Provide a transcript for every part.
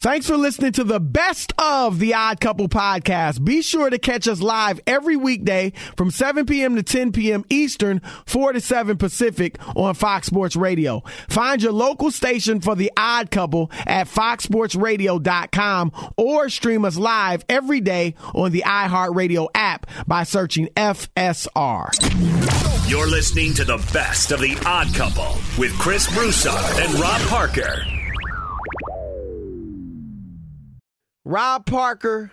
Thanks for listening to the best of the Odd Couple podcast. Be sure to catch us live every weekday from 7 p.m. to 10 p.m. Eastern, 4 to 7 Pacific on Fox Sports Radio. Find your local station for the Odd Couple at foxsportsradio.com or stream us live every day on the iHeartRadio app by searching FSR. You're listening to the best of the Odd Couple with Chris Broussard and Rob Parker. Rob Parker,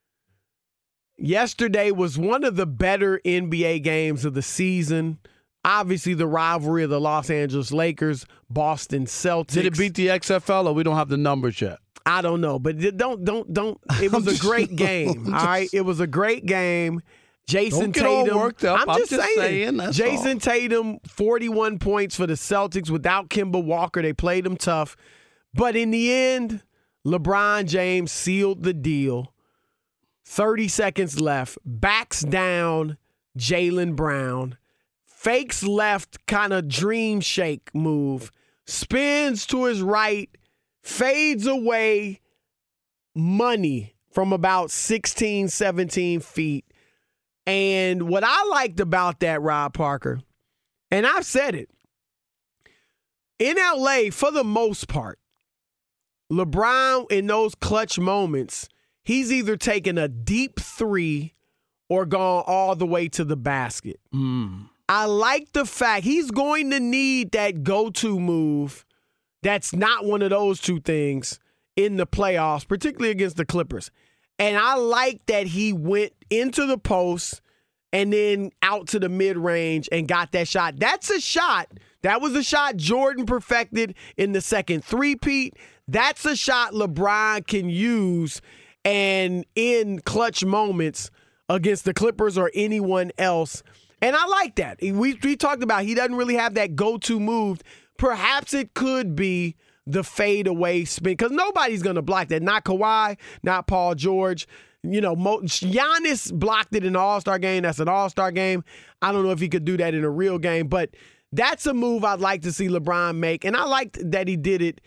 yesterday was one of the better NBA games of the season. Obviously, the rivalry of the Los Angeles Lakers, Boston Celtics. Did it beat the XFL, or we don't have the numbers yet? I don't know, but don't. It was a great game. All right, it was a great game. Jason Tatum. All worked up. I'm just saying. That's Jason all. Tatum, 41 points for the Celtics without Kemba Walker. They played him tough, but in the end, LeBron James sealed the deal. 30 seconds left. Backs down Jaylen Brown. Fakes left kind of dream shake move. Spins to his right. Fades away. Money from about 16, 17 feet. And what I liked about that, Rob Parker, and I've said it, in LA, for the most part, LeBron, in those clutch moments, he's either taken a deep three or gone all the way to the basket. I like the fact he's going to need that go-to move that's not one of those two things in the playoffs, particularly against the Clippers. And I like that he went into the post and then out to the mid-range and got that shot. That's a shot. That was a shot Jordan perfected in the second three-peat. That's a shot LeBron can use and in clutch moments against the Clippers or anyone else. And I like that. We talked about he doesn't really have that go-to move. Perhaps it could be the fadeaway spin because nobody's going to block that. Not Kawhi, not Paul George. You know, Giannis blocked it in the All-Star game. That's an All-Star game. I don't know if he could do that in a real game, but that's a move I'd like to see LeBron make. And I liked that he did it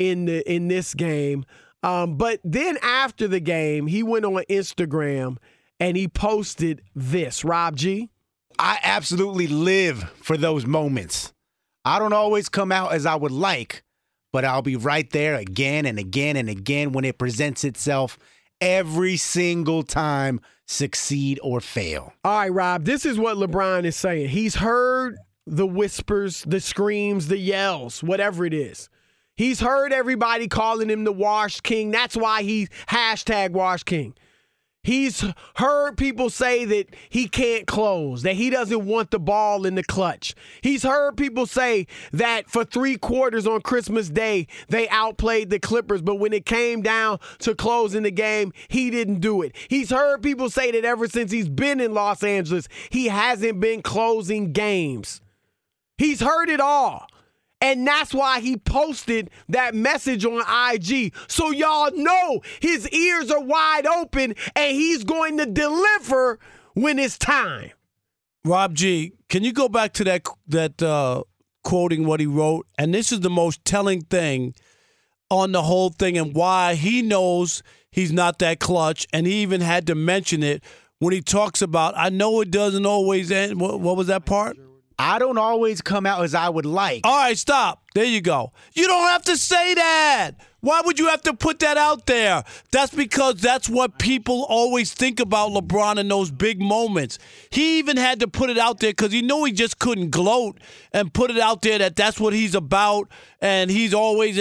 in this game. But then after the game, he went on Instagram and he posted this. Rob G? I absolutely live for those moments. I don't always come out as I would like, but I'll be right there again and again and again when it presents itself every single time, succeed or fail. All right, Rob, this is what LeBron is saying. He's heard the whispers, the screams, the yells, whatever it is. He's heard everybody calling him the Wash King. That's why he #Wash King. He's heard people say that he can't close, that he doesn't want the ball in the clutch. He's heard people say that for 3 quarters on Christmas Day, they outplayed the Clippers, but when it came down to closing the game, he didn't do it. He's heard people say that ever since he's been in Los Angeles, he hasn't been closing games. He's heard it all. And that's why he posted that message on IG. So y'all know his ears are wide open and he's going to deliver when it's time. Rob G, can you go back to that quoting what he wrote? And this is the most telling thing on the whole thing and why he knows he's not that clutch. And he even had to mention it when he talks about, I know it doesn't always end. What was that part? I don't always come out as I would like. All right, stop. There you go. You don't have to say that. Why would you have to put that out there? That's because that's what people always think about LeBron in those big moments. He even had to put it out there because he knew he just couldn't gloat and put it out there that that's what he's about and he's always,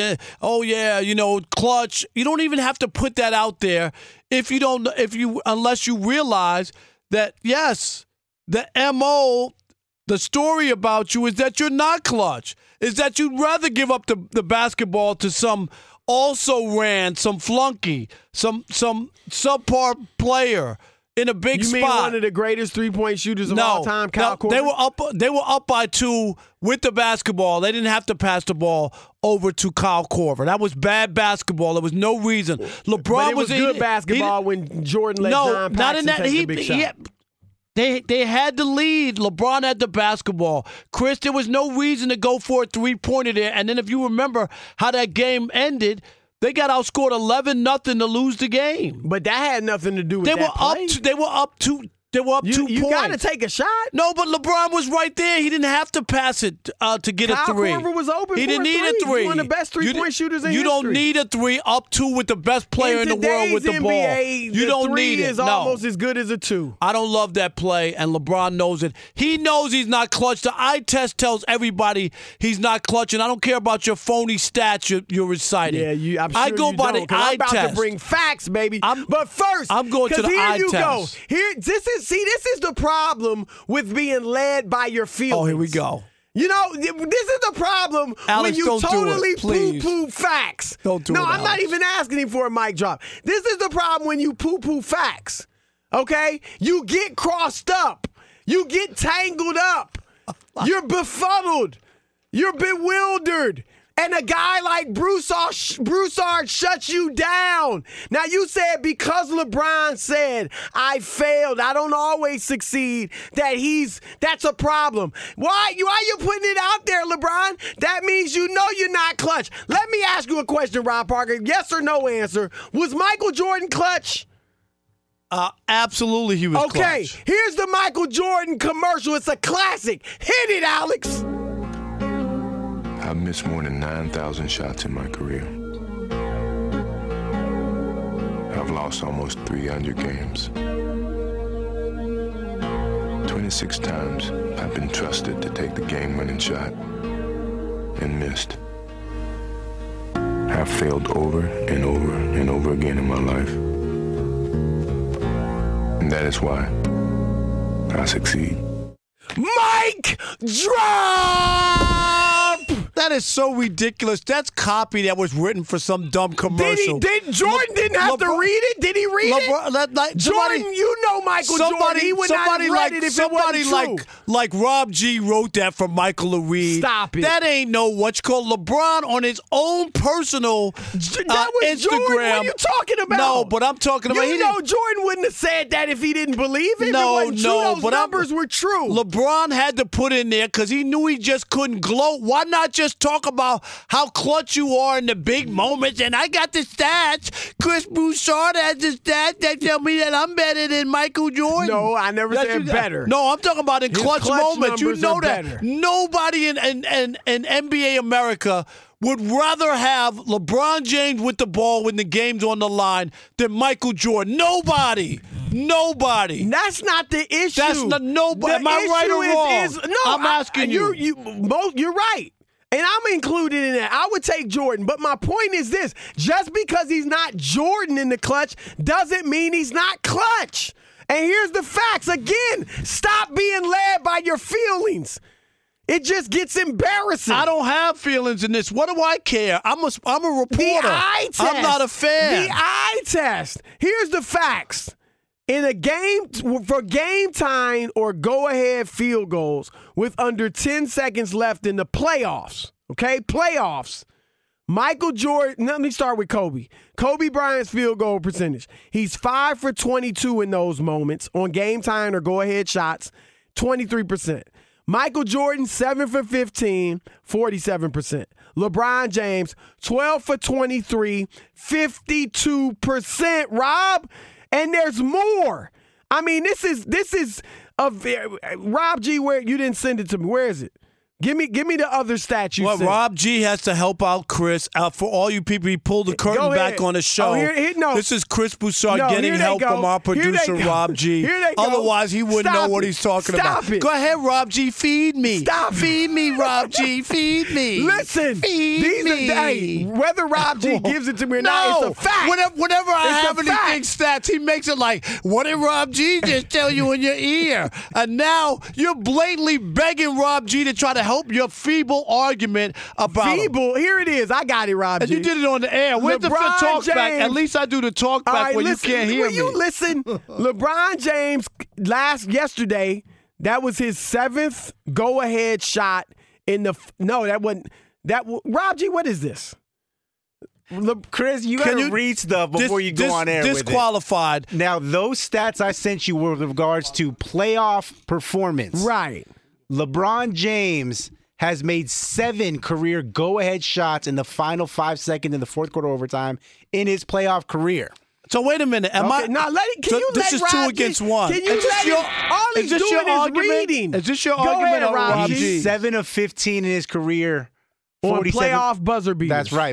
clutch. You don't even have to put that out there unless you realize that, yes, the MO, the story about you is that you're not clutch, is that you'd rather give up the basketball to some also-ran, some flunky, some subpar player in a big spot. You mean one of the greatest three-point shooters of all time, Kyle Korver? They were up by 2 with the basketball. They didn't have to pass the ball over to Kyle Korver. That was bad basketball. There was no reason. LeBron but it was good basketball when Jordan let John Paxson take the big shot. They had the lead. LeBron had the basketball. Chris, there was no reason to go for a three-pointer there. And then if you remember how that game ended, They got outscored 11-0 to lose the game. But that had nothing to do with They that play. They were up 2 points. You got to take a shot. No, but LeBron was right there. He didn't have to pass it to get Kyle a three. Korver was open He for didn't a need three. a three. He's one of the best three-point shooters in You history. don't need a three up 2 with the best player in the world with the today's ball. NBA, You the don't three need it. is No. almost as good as a 2. I don't love that play, and LeBron knows it. He knows he's not clutch. The eye test tells everybody he's not clutch, and I don't care about your phony stats you're reciting. Yeah, I'm sure I go you by don't, the 'cause eye I'm about test. to bring facts, baby. But first, I'm going to the here eye you test. Go. This is the problem with being led by your feelings. Oh, here we go. You know, this is the problem Alex, when you don't do it, totally please. poo-poo facts. Don't do it, No, I'm not Alex. even asking him for a mic drop. This is the problem when you poo-poo facts, okay? You get crossed up. You get tangled up. You're befuddled. You're bewildered. And a guy like Broussard shuts you down. Now, you said because LeBron said, I failed, I don't always succeed, that's a problem. Why you putting it out there, LeBron? That means you know you're not clutch. Let me ask you a question, Rob Parker. Yes or no answer. Was Michael Jordan clutch? Absolutely, he was Okay, clutch. here's the Michael Jordan commercial. It's a classic. Hit it, Alex. I've missed more than 9,000 shots in my career. I've lost almost 300 games. 26 times I've been trusted to take the game-winning shot and missed. I've failed over and over and over again in my life. And that is why I succeed. Mic drop! That is so ridiculous. That's copy that was written for some dumb commercial. Jordan didn't have to read it? Did he read it? Jordan, you know Michael Jordan. He would not have read it if it wasn't true. Like Rob G wrote that for Michael to read. Stop it. That ain't no what you call LeBron on his own personal That was Instagram. Jordan. What are you talking about? No, but I'm talking about. You know Jordan wouldn't have said that if he didn't believe it. No, If it wasn't true, no, those but numbers were true. LeBron had to put in there because he knew he just couldn't gloat. Why not just talk about how clutch you are in the big moments? And I got the stats. Chris Broussard has the stats that tell me that I'm better than Michael Jordan. No, I never said better. No, I'm talking about in His clutch moments. You numbers know are that better. nobody in NBA America would rather have LeBron James with the ball when the game's on the line than Michael Jordan. Nobody. That's not the issue. That's not nobody. Am I right or wrong? No, I'm asking you. You're right. And I'm included in that. I would take Jordan. But my point is this. Just because he's not Jordan in the clutch doesn't mean he's not clutch. And here's the facts. Again, stop being led by your feelings. It just gets embarrassing. I don't have feelings in this. What do I care? I'm a reporter. The eye test. I'm not a fan. The eye test. Here's the facts. In a game, for game time or go-ahead field goals with under 10 seconds left in the playoffs, okay? Playoffs. Michael Jordan, let me start with Kobe. Kobe Bryant's field goal percentage. He's 5 for 22 in those moments on game time or go-ahead shots, 23%. Michael Jordan, 7 for 15, 47%. LeBron James, 12 for 23, 52%. Rob, and there's more. I mean, this is a very, Rob G. Where you didn't send it to me? Where is it? Give me the other stats you Well, sent. Rob G has to help out Chris. For all you people, he pulled the curtain back on the show. No. This is Chris Broussard No, getting here they help go. from our Here they producer, go. Rob G. Here they go. Otherwise, he wouldn't Stop know what it. he's talking Stop about. it. Go ahead, Rob G. Feed me. Stop. Feed me, Rob G. Feed me. Listen, Feed me. hey, whether Rob G gives it to me or not, it's a fact. Whenever I It's a have anything stats, he makes it like, what did Rob G just tell you in your ear? And now you're blatantly begging Rob G to try to help your feeble argument about him. Feeble. Here it is. I got it, Rob And G. you did it on the air. Where's the LeBron talk back? James. At least I do the talk back All right, when listen, you can't hear will me. you listen? LeBron James yesterday, that was his 7th go-ahead shot in the that wasn't Rob G, what is this? Chris, you got to read stuff before you go on air with it. Disqualified. Now, those stats I sent you were with regards to playoff performance. Right. LeBron James has made 7 career go-ahead shots in the final 5 seconds in the fourth quarter overtime in his playoff career. So wait a minute. Am I? Now let it. Can so you this let is 2 Rob against G, 1. Can you is this let your, him, all he's is this doing your is argument? reading. Is this your Go argument ahead, or Rob Rob G. G? 7 of 15 in his career. On playoff buzzer beaters. That's right,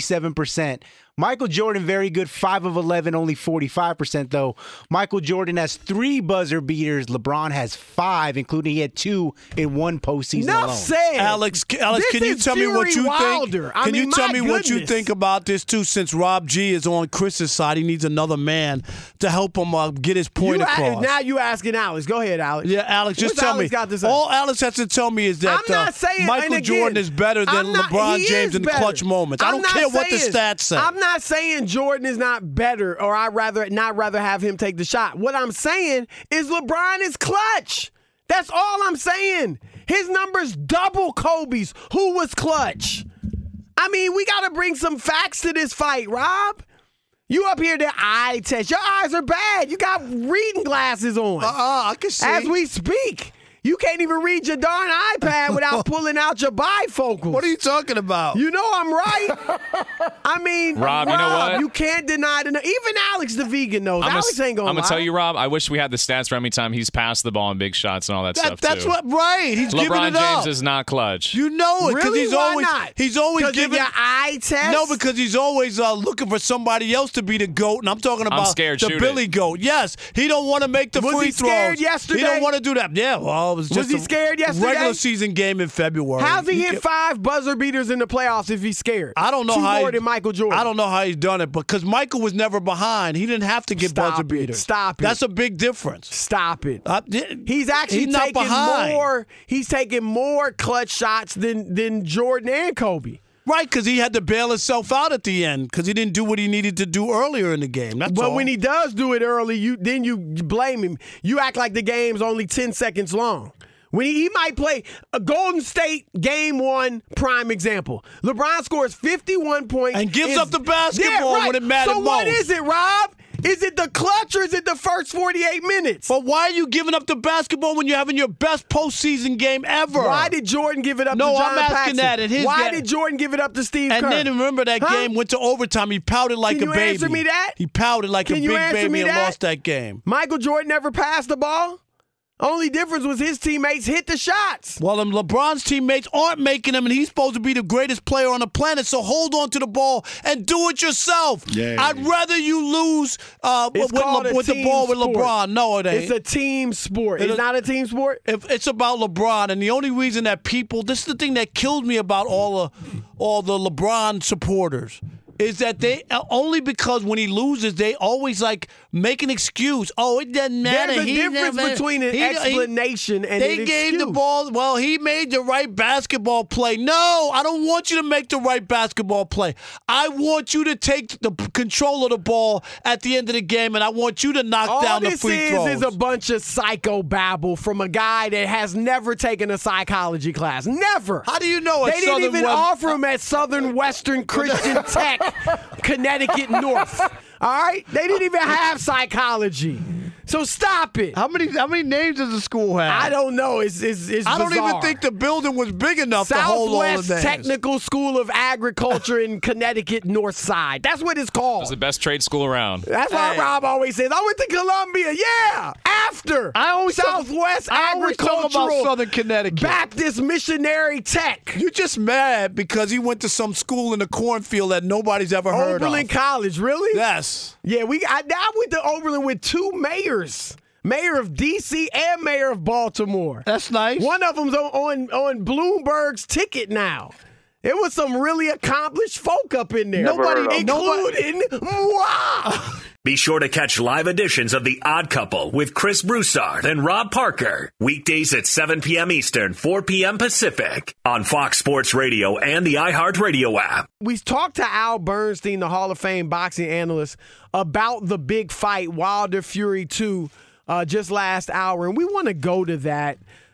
47%. Michael Jordan, very good, 5 of 11, only 45% though. Michael Jordan has 3 buzzer beaters. LeBron has 5, including he had 2 in one postseason Enough alone. said. Alex, This can you is tell me what Fury you Wilder. think? I Can mean, you tell my me what you goodness. think about this too? Since Rob G is on Chris's side, he needs another man to help him get his point across. Now you asking Alex. Go ahead, Alex. Yeah, Alex, just What's tell Alex me. got to say? All Alex has to tell me is that I'm not saying, Michael and again, Jordan is better than I'm not- LeBron he James is in the better. clutch moments. I I'm don't not care what the saying- stats say. I'm not saying Jordan is not better, or I'd rather have him take the shot. What I'm saying is LeBron is clutch. That's all I'm saying. His numbers double Kobe's, who was clutch. I mean, we got to bring some facts to this fight, Rob. You up here to eye test. Your eyes are bad. You got reading glasses on. I can see. As we speak. You can't even read your darn iPad without pulling out your bifocals. What are you talking about? You know I'm right. I mean, Rob, you know what? You can't deny it. Even Alex the vegan knows. Alex ain't gonna I'm lie. gonna tell you, Rob. I wish we had the stats for how many times he's passed the ball in big shots and all that stuff. That's too. right. He's giving LeBron it James up. is not clutch. You know it because Really? he's Why always not? he's always 'Cause of giving your eye test. No, because he's always looking for somebody else to be the GOAT, and I'm talking about scared, the shoot Billy it. GOAT. Yes, he don't want to make the Was free he scared throws. yesterday? He don't want to do that. Yeah, well, it was just he a scared yesterday? regular season game in February. How's he hit get- 5 buzzer beaters in the playoffs if he's scared? I don't know 2 how more he- than Michael Jordan. I don't know how he's done it, because Michael was never behind. He didn't have to get Stop buzzer it. beaters. Stop it. That's a big difference. Stop it. Yeah, He's actually not taking behind. more. He's taking more clutch shots than Jordan and Kobe. Right, because he had to bail himself out at the end because he didn't do what he needed to do earlier in the game. That's But all. when he does do it early, you blame him. You act like the game's only 10 seconds long. When he might play a Golden State Game 1 prime example. LeBron scores 51 points. And gives up the basketball when it mattered So what most. is it, Rob? Is it the clutch or is it the first 48 minutes? But why are you giving up the basketball when you're having your best postseason game ever? Why did Jordan give it up No, to John I'm asking Paxson? that at his Why game. did Jordan give it up to Steve And Kerr? then remember that Huh? game went to overtime. He pouted like Can a you baby. answer me that? He pouted like Can a you big answer baby me and that? lost that game. Michael Jordan never passed the ball? Only difference was his teammates hit the shots. Well, LeBron's teammates aren't making them, and he's supposed to be the greatest player on the planet. So hold on to the ball and do it yourself. Yeah. I'd rather you lose It's called a with the team ball with sport. LeBron. No, it ain't. It's a team sport. It It's is- not a team sport? If it's about LeBron, and the only reason that people, this is the thing that killed me about all the LeBron supporters, is that they only because when he loses, they always like make an excuse. Oh, it doesn't matter. There's a He difference never- between an he- explanation and They an gave the excuse. ball. Well, he made the right basketball play. No, I don't want you to make the right basketball play. I want you to take the control of the ball at the end of the game, and I want you to knock All down the this free throws. is a bunch of psycho babble from a guy that has never taken a psychology class. Never. How do you know at They didn't Southern even West- offer him at Southern Western Christian Tech, Connecticut North. All right? They didn't even have psychology. So stop it. How many names does the school have? I don't know. It's I don't even bizarre. think the building was big enough to hold all the Southwest names. Technical School of Agriculture in Connecticut North Side. That's what it's called. It's the best trade school around. That's why Rob always says, I went to Columbia. Yeah, after. I always Southwest I always talk about Agricultural Southern Connecticut. Baptist Missionary Tech. You're just mad because he went to some school in the cornfield that nobody's ever heard Oberlin of. College, really? Yes. Yeah, I went to Oberlin with 2 mayors. Mayor of D.C. and mayor of Baltimore. That's nice. One of them's on Bloomberg's ticket now. It was some really accomplished folk up in there. Including moi. Be sure to catch live editions of The Odd Couple with Chris Broussard and Rob Parker. Weekdays at 7 p.m. Eastern, 4 p.m. Pacific on Fox Sports Radio and the iHeartRadio app. We talked to Al Bernstein, the Hall of Fame boxing analyst, about the big fight, Wilder Fury 2, just last hour, and we want to go to that.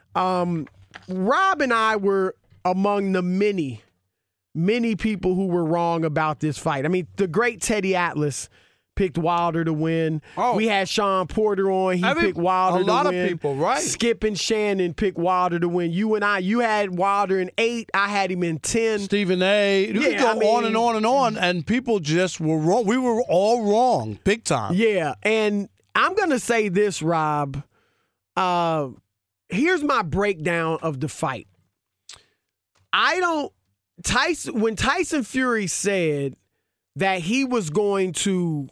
Rob and I were among the many people who were wrong about this fight. I mean, the great Teddy Atlas picked Wilder to win. Oh. We had Sean Porter on. He picked Wilder to win. A lot of people, right? Skip and Shannon picked Wilder to win. You had Wilder in 8. I had him in 10. Stephen A. You could go on and on and on, and people just were wrong. We were all wrong, big time. Yeah, and I'm going to say this, Rob. Here's my breakdown of the fight. When Tyson Fury said that he was going to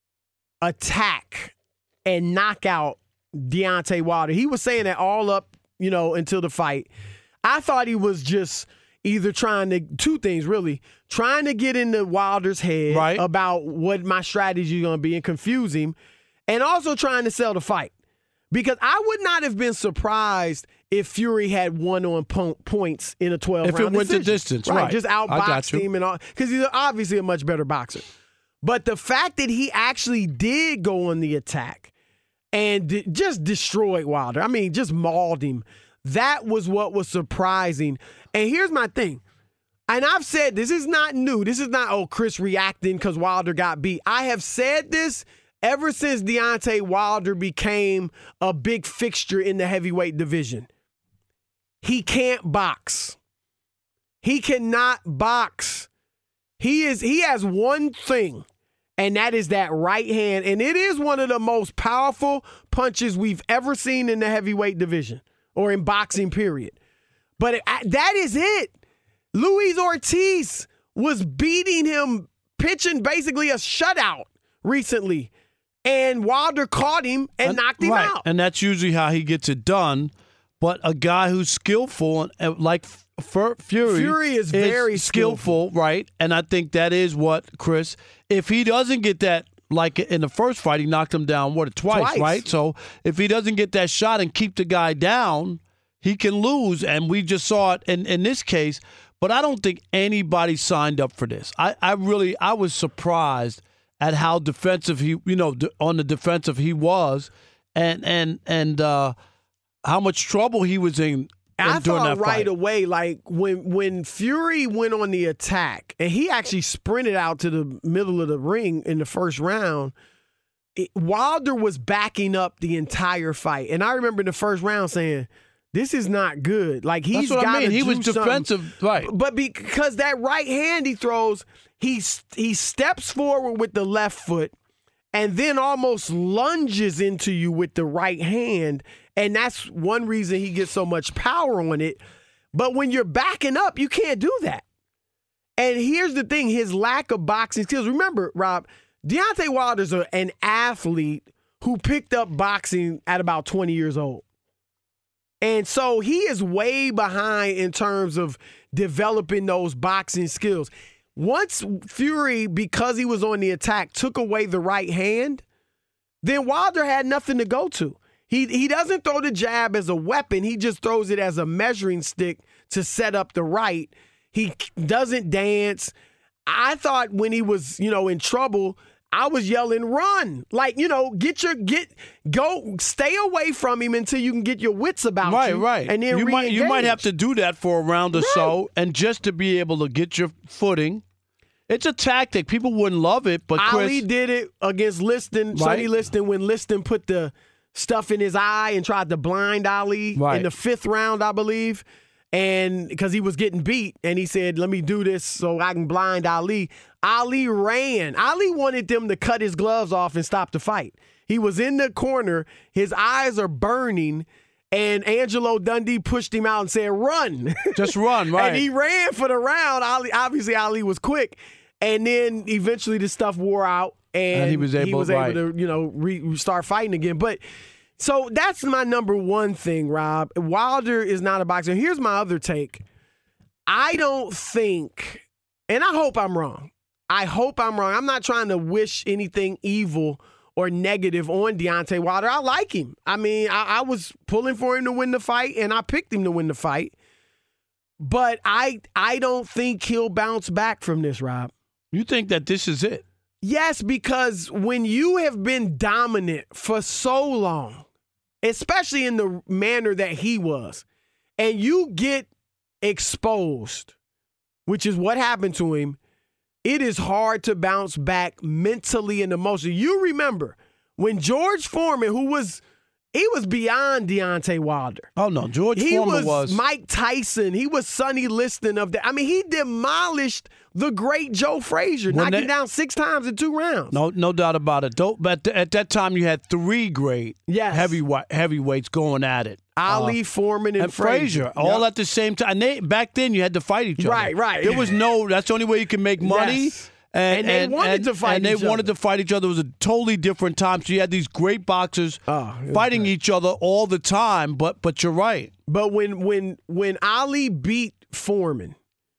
attack and knock out Deontay Wilder, he was saying that all up, until the fight. I thought he was just either two things really, trying to get into Wilder's head about what my strategy is going to be and confuse him, and also trying to sell the fight. Because I would not have been surprised if Fury had won on points in a 12-round if it went decision. the distance, right? Just outboxed him and all, because he's obviously a much better boxer. But the fact that he actually did go on the attack and just destroyed Wilder, I mean, just mauled him, that was what was surprising. And here's my thing. And I've said this is not new. This is not, Chris reacting because Wilder got beat. I have said this ever since Deontay Wilder became a big fixture in the heavyweight division. He can't box. He cannot box. He has one thing, and that is that right hand. And it is one of the most powerful punches we've ever seen in the heavyweight division or in boxing, period. But that is it. Luis Ortiz was beating him, pitching basically a shutout recently. And Wilder caught him and knocked him out. And that's usually how he gets it done. But a guy who's skillful, like Fury is very skillful, right? And I think that is what, Chris, if he doesn't get that, like in the first fight, he knocked him down, twice, right? So if he doesn't get that shot and keep the guy down, he can lose. And we just saw it in this case. But I don't think anybody signed up for this. I was surprised at how defensive he, on the defensive he was, and how much trouble he was in. I during thought that right fight. away, like when Fury went on the attack, and he actually sprinted out to the middle of the ring in the first round, Wilder was backing up the entire fight. And I remember in the first round saying, this is not good. Like, he's got to do something. He was defensive, right. But because that right hand he throws, he steps forward with the left foot and then almost lunges into you with the right hand. And that's one reason he gets so much power on it. But when you're backing up, you can't do that. And here's the thing, his lack of boxing skills. Remember, Rob, Deontay Wilder's an athlete who picked up boxing at about 20 years old. And so he is way behind in terms of developing those boxing skills. Once Fury, because he was on the attack, took away the right hand, then Wilder had nothing to go to. He doesn't throw the jab as a weapon. He just throws it as a measuring stick to set up the right. He doesn't dance. I thought when he was, in trouble, I was yelling, run. Like, go, stay away from him until you can get your wits about you. Right. And then you might have to do that for a round or so, and just to be able to get your footing. It's a tactic. People wouldn't love it, but Ali did it against Liston, Sonny Liston, when Liston put the stuff in his eye and tried to blind Ali in the 5th round, I believe. And because he was getting beat, and he said, let me do this so I can blind Ali. Ali ran. Ali wanted them to cut his gloves off and stop the fight. He was in the corner. His eyes are burning, and Angelo Dundee pushed him out and said, run. Just run, right. And he ran for the round. Ali was quick. And then eventually the stuff wore out, and he was able to, start fighting again. But so that's my number one thing, Rob. Wilder is not a boxer. Here's my other take. I don't think, and I hope I'm wrong. I'm not trying to wish anything evil or negative on Deontay Wilder. I like him. I mean, I was pulling for him to win the fight, and I picked him to win the fight. But I don't think he'll bounce back from this, Rob. You think that this is it? Yes, because when you have been dominant for so long, especially in the manner that he was, and you get exposed, which is what happened to him, it is hard to bounce back mentally and emotionally. You remember when George Foreman, he was beyond Deontay Wilder. Oh, no. George Foreman was Mike Tyson. He was Sonny Liston of that. I mean, he demolished the great Joe Frazier, knocking down 6 times in 2 rounds. No doubt about it. But at that time, you had 3 great heavyweights going at it. Ali, Foreman, and Frazier. All at the same time. And back then, you had to fight each other. Right. There was that's the only way you can make money. Yes. And they wanted to fight each other. wanted to fight each other. It was a totally different time. So you had these great boxers fighting each other all the time. But you're right. But when Ali beat Foreman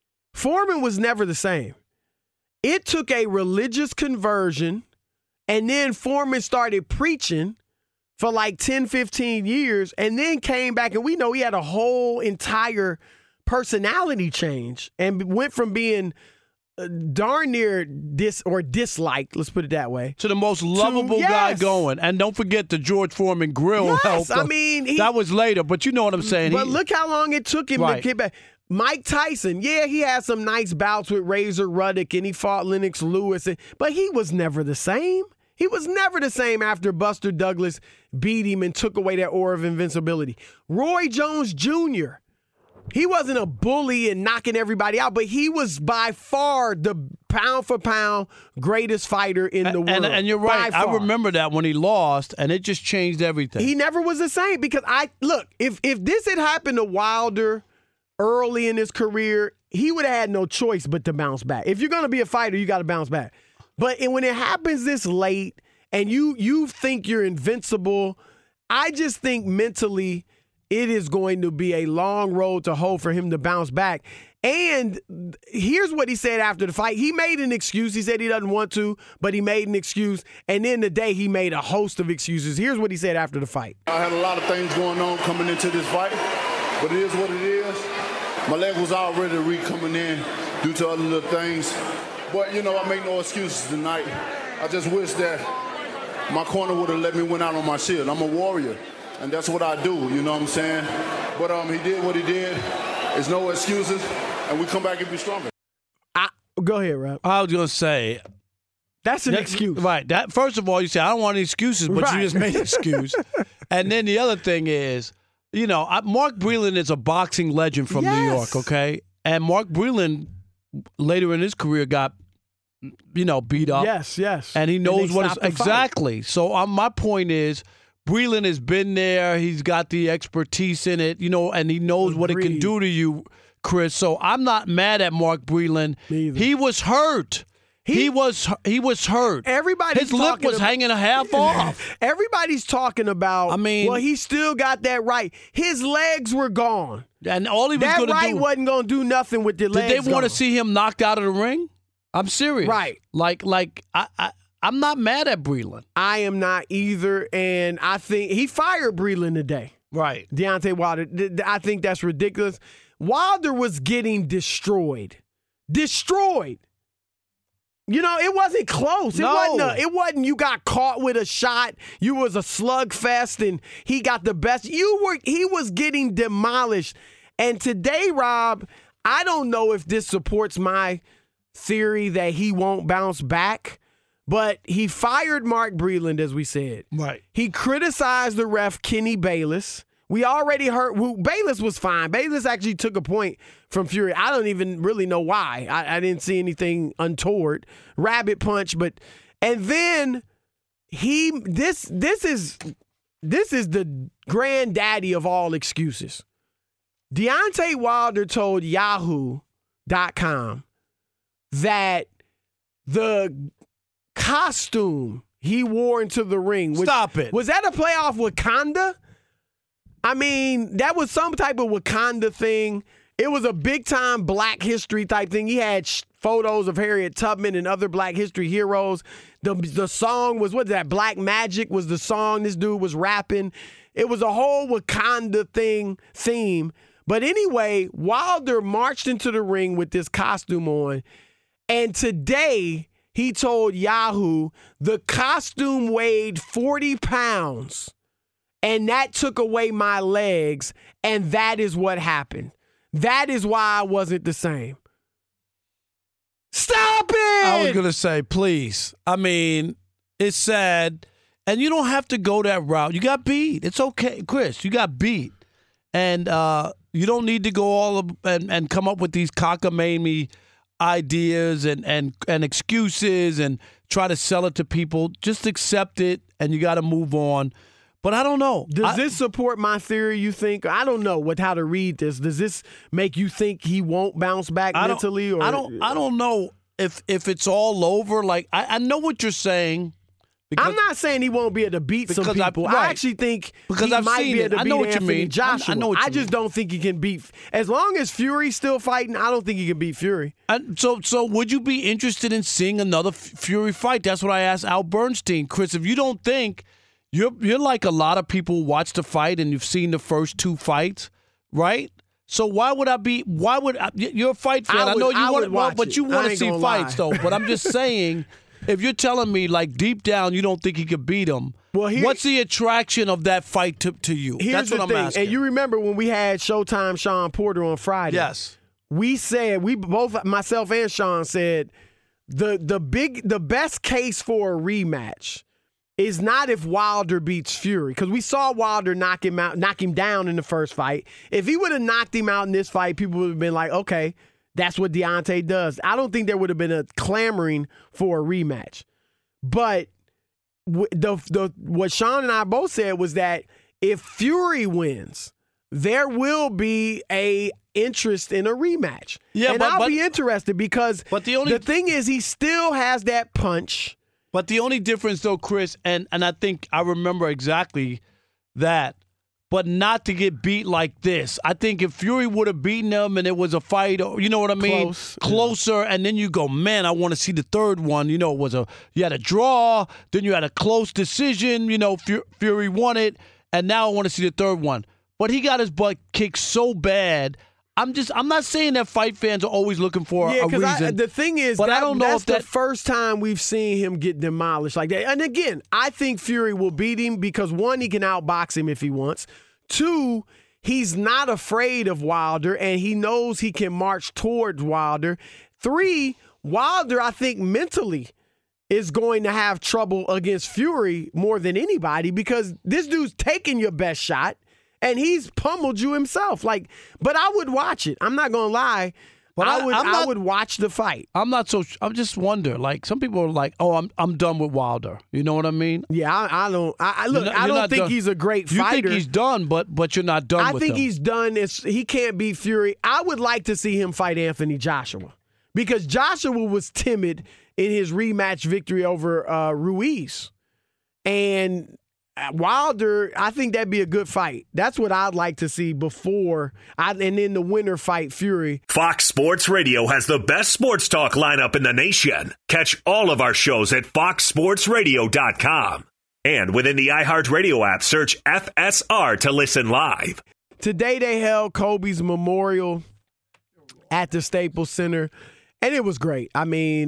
was never the same. It took a religious conversion, and then Foreman started preaching for like 10, 15 years, and then came back, and we know he had a whole entire personality change and went from being darn near disliked, let's put it that way, to the most lovable guy going. And don't forget the George Foreman grill helped. I mean, that was later, but you know what I'm saying. But look how long it took him to get back. Mike Tyson, he had some nice bouts with Razor Ruddock, and he fought Lennox Lewis, but he was never the same. He was never the same after Buster Douglas beat him and took away that aura of invincibility. Roy Jones Jr., he wasn't a bully and knocking everybody out, but he was by far the pound-for-pound greatest fighter in the world. And you're right. I remember that when he lost, and it just changed everything. He never was the same because if this had happened to Wilder early in his career, he would have had no choice but to bounce back. If you're going to be a fighter, you got to bounce back. But when it happens this late and you think you're invincible, I just think mentally it is going to be a long road to hoe for him to bounce back. And here's what he said after the fight. He made an excuse. He said he doesn't want to, but he made an excuse. And then today he made a host of excuses. Here's what he said after the fight. I had a lot of things going on coming into this fight, but it is what it is. My leg was already weak coming in due to other little things. But, I make no excuses tonight. I just wish that my corner would have let me win out on my shield. I'm a warrior, and that's what I do, you know what I'm saying? But he did what he did. There's no excuses, and we come back and be stronger. Go ahead, Rob. I was going to say. That's an excuse. Right. First of all, you say, I don't want any excuses, but you just made an excuse. And then the other thing is, Mark Breland is a boxing legend from New York, okay? And Mark Breland, later in his career, got beat up. Yes. And he knows what it's exactly. So my point is, Breland has been there. He's got the expertise in it, and he knows what it can do to you, Chris. So I'm not mad at Mark Breland. He was hurt. He was hurt. His lip was hanging a half off. Everybody's talking about. He still got that right. His legs were gone, and all he was going to do. That right wasn't going to do nothing with the legs. Did they want to see him knocked out of the ring? I'm serious. Right. I'm not mad at Breland. I am not either, and I think he fired Breland today. Right. Deontay Wilder. I think that's ridiculous. Wilder was getting destroyed. It wasn't close. No. It wasn't you got caught with a shot. You was a slugfest and he got the best. He was getting demolished. And today, Rob, I don't know if this supports my theory that he won't bounce back, but he fired Mark Breland, as we said. Right. He criticized the ref, Kenny Bayless. We already heard Bayless was fine. Bayless actually took a point from Fury. I don't even really know why. I didn't see anything untoward. Rabbit punch, and then this is the granddaddy of all excuses. Deontay Wilder told Yahoo.com that the costume he wore into the ring. Stop it. Was that a play off Wakanda? That was some type of Wakanda thing. It was a big-time Black history type thing. He had photos of Harriet Tubman and other Black history heroes. The song was, what is that, Black Magic was the song this dude was rapping. It was a whole Wakanda theme. But anyway, Wilder marched into the ring with this costume on. And today, he told Yahoo the costume weighed 40 pounds. And that took away my legs, and that is what happened. That is why I wasn't the same. Stop it! I was going to say, please. I mean, it's sad. And you don't have to go that route. You got beat. It's okay. Chris, you got beat. And you don't need to go all and come up with these cockamamie ideas and excuses and try to sell it to people. Just accept it, and you got to move on. But I don't know. Does this support my theory, you think? I don't know how to read this. Does this make you think he won't bounce back mentally? Or I don't know if it's all over. Like, I know what you're saying. I'm not saying he won't be able to beat some people. I actually think he might be able to beat Anthony Joshua. I just don't think he can beat. As long as Fury's still fighting, I don't think he can beat Fury. So would you be interested in seeing another Fury fight? That's what I asked Al Bernstein. Chris, if you don't think you're like a lot of people who watch the fight and you've seen the first 2 fights, right? So why would you're a fight fan? I know you want, but you want to see fights though. But I'm just saying. If you're telling me, like, deep down you don't think he could beat him, what's the attraction of that fight to you? That's what I'm asking. And you remember when we had Showtime Sean Porter on Friday? Yes. We both, myself and Sean, said the best case for a rematch is not if Wilder beats Fury, because we saw Wilder knock him down in the first fight. If he would have knocked him out in this fight, people would have been like, okay, that's what Deontay does. I don't think there would have been a clamoring for a rematch. But what Sean and I both said was that if Fury wins, there will be a interest in a rematch. Yeah, and I'll be interested because the thing is he still has that punch. But the only difference, though, Chris, and I think I remember exactly that, but not to get beat like this. I think if Fury would have beaten him and it was a fight, or you know what I mean? Closer, and then you go, man, I want to see the third one. You know, you had a draw, then you had a close decision. You know, Fury won it, and now I want to see the third one. But he got his butt kicked so bad. I'm not saying that fight fans are always looking for a reason. The thing is, but I don't know that's the first time we've seen him get demolished like that. And again, I think Fury will beat him because 1, he can outbox him if he wants. 2, he's not afraid of Wilder, and he knows he can march towards Wilder. 3, Wilder, I think mentally is going to have trouble against Fury more than anybody because this dude's taking your best shot. And he's pummeled you himself. But I would watch it. I'm not gonna lie. But I would watch the fight. I'm just wonder. Like some people are like, "Oh, I'm done with Wilder." You know what I mean? Yeah, I don't. I don't think he's a great fighter. You think he's done, but you're not done. I think he's done. He can't beat Fury. I would like to see him fight Anthony Joshua because Joshua was timid in his rematch victory over Ruiz, and Wilder, I think that'd be a good fight. That's what I'd like to see and then the winner fight Fury. Fox Sports Radio has the best sports talk lineup in the nation. Catch all of our shows at foxsportsradio.com. And within the iHeartRadio app, search FSR to listen live. Today they held Kobe's memorial at the Staples Center, and it was great. I mean,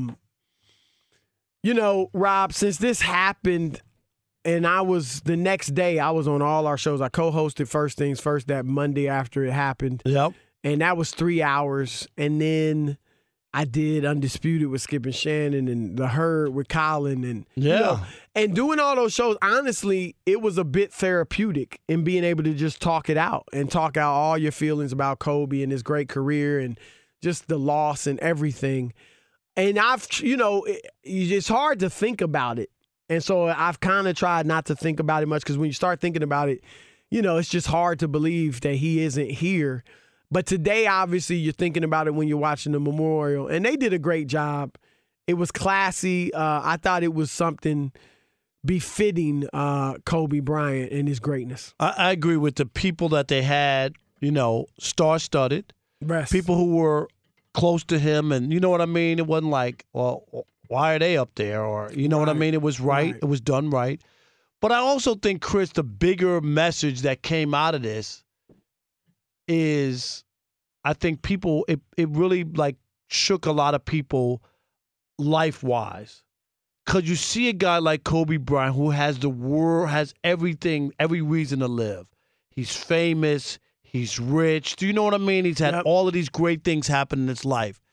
Rob, since this happened, and the next day, I was on all our shows. I co-hosted First Things First that Monday after it happened. Yep. And that was 3 hours. And then I did Undisputed with Skip and Shannon and The Herd with Colin. And, and doing all those shows, honestly, it was a bit therapeutic in being able to just talk it out and talk out all your feelings about Kobe and his great career and just the loss and everything. And it's hard to think about it. And so I've kind of tried not to think about it much because when you start thinking about it, it's just hard to believe that he isn't here. But today, obviously, you're thinking about it when you're watching the memorial. And they did a great job. It was classy. I thought it was something befitting Kobe Bryant and his greatness. I agree with the people that they had, star-studded. Yes. People who were close to him. And you know what I mean? It wasn't like, well, why are they up there? Or, what I mean? It was right. It was done right. But I also think, Chris, the bigger message that came out of this is I think people, it really shook a lot of people life-wise. Because you see a guy like Kobe Bryant who has the world, has everything, every reason to live. He's famous. He's rich. Do you know what I mean? He's had all of these great things happen in his life.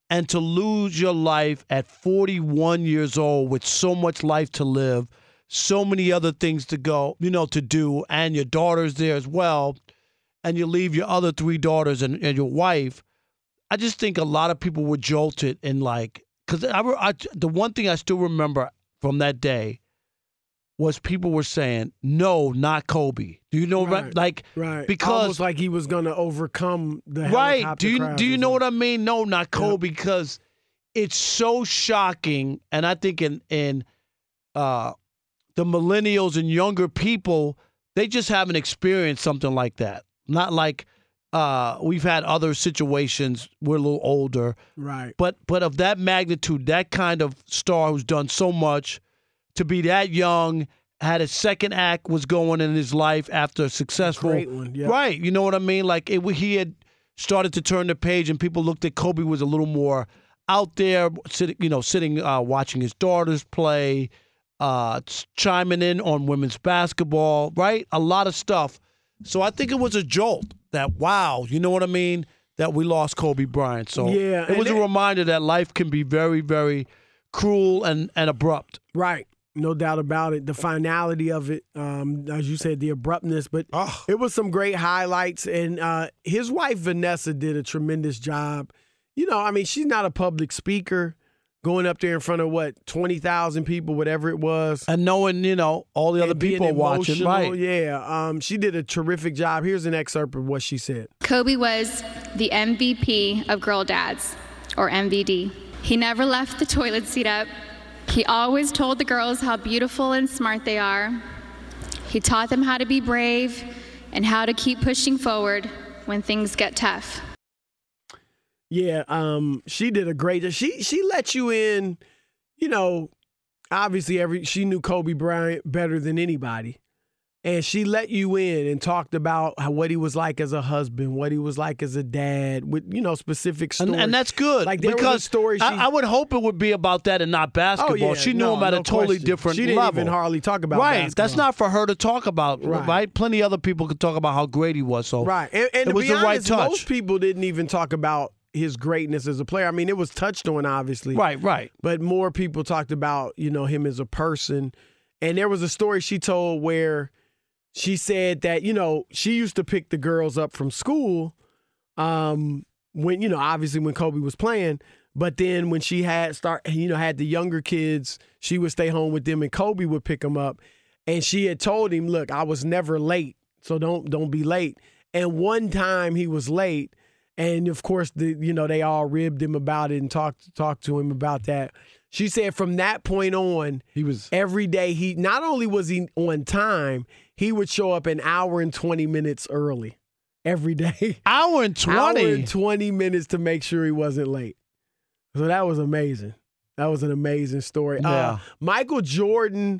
and to lose your life at 41 years old with so much life to live, so many other things to go, to do, and your daughter's there as well, and you leave your other 3 daughters and your wife, I just think a lot of people were jolted and because the one thing I still remember from that day was people were saying, no, not Kobe. Do you know, right? Because almost like he was going to overcome the helicopter crowd. Do you know what I mean? No, not Kobe, because it's so shocking, and I think in the millennials and younger people, they just haven't experienced something like that. Not like we've had other situations. We're a little older, right? But of that magnitude, that kind of star who's done so much, to be that young, had a second act was going in his life after a successful, great one, yeah. Right? You know what I mean? He had started to turn the page, and people looked at Kobe was a little more out there, sitting, watching his daughters play, chiming in on women's basketball, right? A lot of stuff. So I think it was a jolt that, wow, you know what I mean? That we lost Kobe Bryant. So yeah, it was a reminder that life can be very, very cruel and abrupt. Right. No doubt about it. The finality of it, as you said, the abruptness, but it was some great highlights. And his wife, Vanessa, did a tremendous job. She's not a public speaker, going up there in front of 20,000 people, whatever it was. And knowing, all the other people watching. Right. Yeah. She did a terrific job. Here's an excerpt of what she said. Kobe was the MVP of Girl Dads, or MVD. He never left the toilet seat up. He always told the girls how beautiful and smart they are. He taught them how to be brave and how to keep pushing forward when things get tough. Yeah, she did a great job. She let you in, obviously she knew Kobe Bryant better than anybody. And she let you in and talked about what he was like as a husband, what he was like as a dad, with specific stories. And that's good, because story I would hope it would be about that and not basketball. Oh, yeah, she knew him at a totally different level. She didn't even hardly talk about basketball. That's not for her to talk about, right? Plenty other people could talk about how great he was. So right, and it to was be the honest, right touch. Most people didn't even talk about his greatness as a player. It was touched on, obviously. Right. But more people talked about, him as a person. And there was a story she told where she said that, she used to pick the girls up from school when, obviously when Kobe was playing. But then when she had the younger kids, she would stay home with them and Kobe would pick them up. And she had told him, look, I was never late, so don't be late. And one time he was late, and of course, they all ribbed him about it and talked to him about that. She said from that point on, every day not only was he on time, he would show up an hour and 20 minutes early every day. Hour and 20? Hour and 20 minutes to make sure he wasn't late. So that was amazing. That was an amazing story. Yeah. Michael Jordan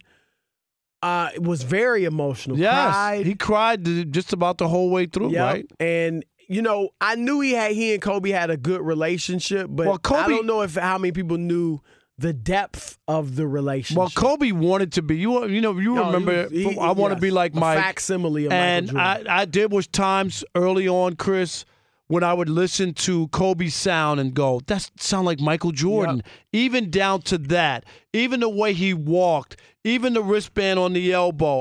was very emotional. Yes, he cried just about the whole way through, right? And I knew he and Kobe had a good relationship, but I don't know how many people knew the depth of the relationship. Well, Kobe wanted to be. You remember? I want to be like Mike. A facsimile of and Michael Jordan. there was times early on, Chris, when I would listen to Kobe's sound and go, "That sound like Michael Jordan." Yep. Even down to that, even the way he walked, even the wristband on the elbow.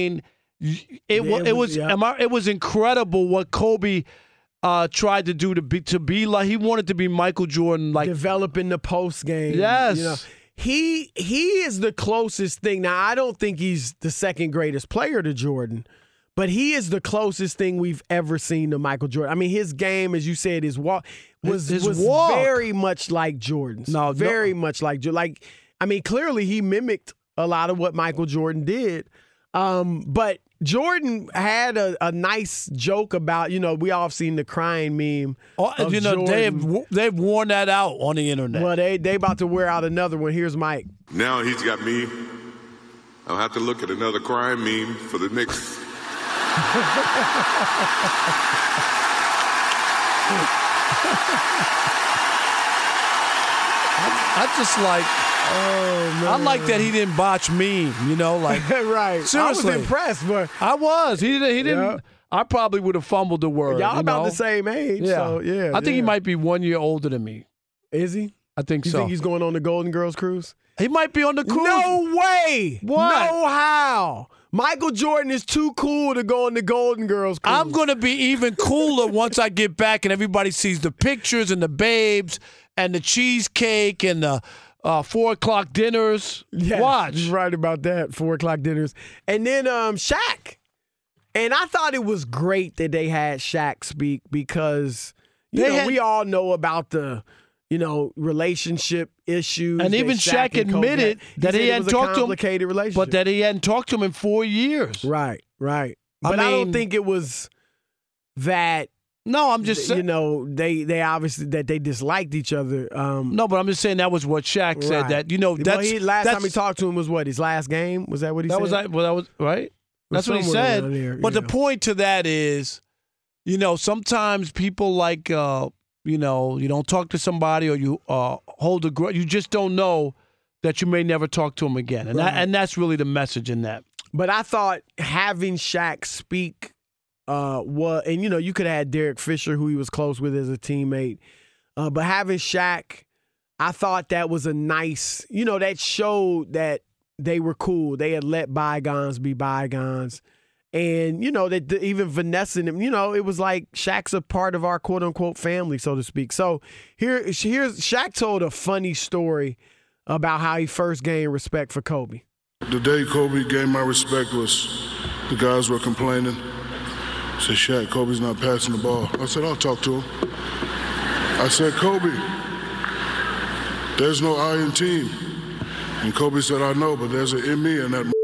It was incredible what Kobe tried to do to be like. He wanted to be Michael Jordan, like developing the post game. Yes, he is the closest thing. Now I don't think he's the second greatest player to Jordan, but he is the closest thing we've ever seen to Michael Jordan. His game, as you said, his walk was very much like Jordan's. Very much like Jordan. Clearly he mimicked a lot of what Michael Jordan did. But Jordan had a nice joke about, we all have seen the crying meme. They've worn that out on the internet. Well, they about to wear out another one. Here's Mike. Now he's got me. I'll have to look at another crying meme for the next. I just like. Oh, man. I like that he didn't botch me, right. Seriously. I was impressed, but I was. He didn't. Yeah. I probably would have fumbled the word. Y'all about the same age, so yeah. I think he might be 1 year older than me. Is he? I think You so. think he's going on the Golden Girls cruise? He might be on the cruise. No way. What? No how. Michael Jordan is too cool to go on the Golden Girls cruise. I'm going to be even cooler once I get back and everybody sees the pictures and the babes and the cheesecake and the 4 o'clock dinners. Yes, Watch. You're right about that. 4 o'clock dinners. And then Shaq. And I thought it was great that they had Shaq speak because we all know about the relationship issues. And even Shaq admitted that he hadn't talked to him, complicated relationship. but that he hadn't talked to him in 4 years. Right. But I don't think it was that. No, I'm just saying. They obviously that they disliked each other. No, but I'm just saying that was what Shaq said. Right. That that's last time he talked to him was what, his last game? Was that what he said? That was right. That's what he said. There, but the point to that is, sometimes people like, you don't talk to somebody or you hold a grudge. You just don't know that you may never talk to them again, and that's really the message in that. But I thought having Shaq speak, you could have had Derek Fisher, who he was close with as a teammate, but having Shaq, I thought that was a nice, that showed that they were cool. They had let bygones be bygones. And, that even Vanessa and him, it was like Shaq's a part of our quote-unquote family, so to speak. So here's Shaq told a funny story about how he first gained respect for Kobe. The day Kobe gained my respect was the guys were complaining. Said, Shaq, Kobe's not passing the ball. I said, I'll talk to him. I said, Kobe, there's no I in team. And Kobe said, I know, but there's an in me in that.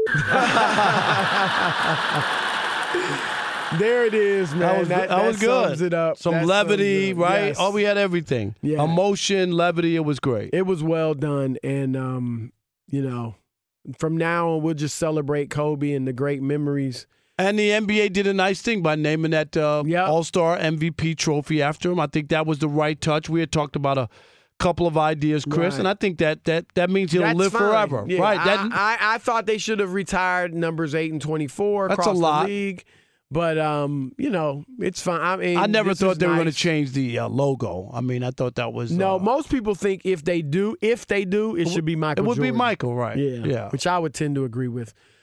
There it is, man. That was good. Sums it up. Some that levity, right? Yes. Oh, we had everything. Yeah. Emotion, levity. It was great. It was well done. And, from now on, we'll just celebrate Kobe and the great memories. And the NBA did a nice thing by naming that All-Star MVP trophy after him. I think that was the right touch. We had talked about a couple of ideas, Chris, right. and I think that means he'll live fine. forever. Yeah, right. I thought they should have retired numbers 8 and 24 That's across a lot. the league. But, it's fine. I mean, I never thought they were going to nice. change the logo. I mean, I thought that was... No, most people think if they do, it should be Michael It would Jordan. be Michael, right. Yeah, which I would tend to agree with.